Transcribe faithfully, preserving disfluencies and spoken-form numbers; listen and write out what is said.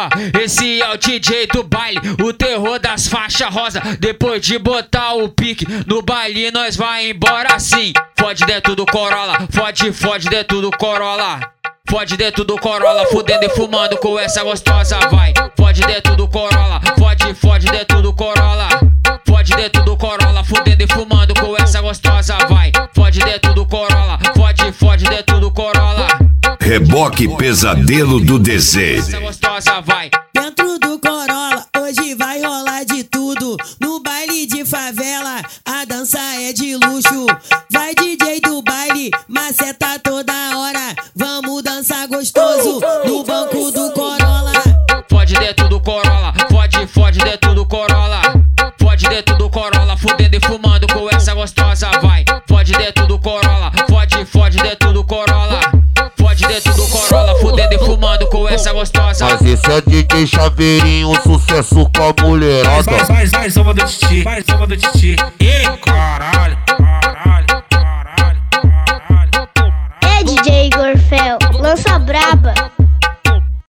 Ó, esse é o D J do baile, o terror das faixas rosa. Depois de botar o pique no baile, nós vai embora sim. Fode dentro do Corolla, fode, fode dentro do Corolla. Fode dentro do Corolla, fudendo e fumando com essa gostosa, vai. Fode dentro do Corolla, fode, fode dentro do Corolla. Fode dentro do Corolla, fudendo e fumando com essa gostosa, vai. Fode dentro do Corolla, fode, fode dentro do Corolla. Reboque Pesadelo do Desejo. Essa gostosa, vai. Dentro do Corolla, hoje vai rolar de tudo. No baile de favela, a dança é de luxo. Vai D J do baile, maceta toda hora. Vamos dançar gostoso no banco do Corolla. Fode dentro do Corolla, fode, fode dentro do Corolla. Fode dentro do Corolla, fudendo e fumando com essa gostosa, vai. Fode dentro do Corolla, fode, fode dentro do Corolla. Fode dentro do Corolla, fudendo e fumando com essa gostosa. Mas esse é D J Chaveirinho, sucesso com a mulherada. Vai, vai, vai, samba do Titi, vai, samba do Titi. Ih, caralho, caralho, caralho, caralho. É D J Gorfel, lança braba.